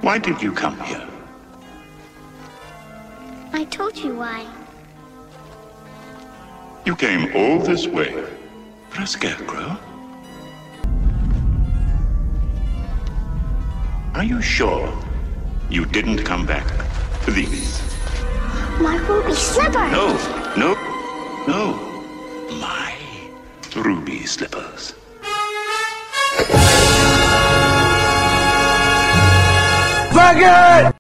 Why did you come here? I told you why. You came all this way for a scarecrow? Are you sure you didn't come back for these? My ruby slippers! No. My ruby slippers. Fuck it!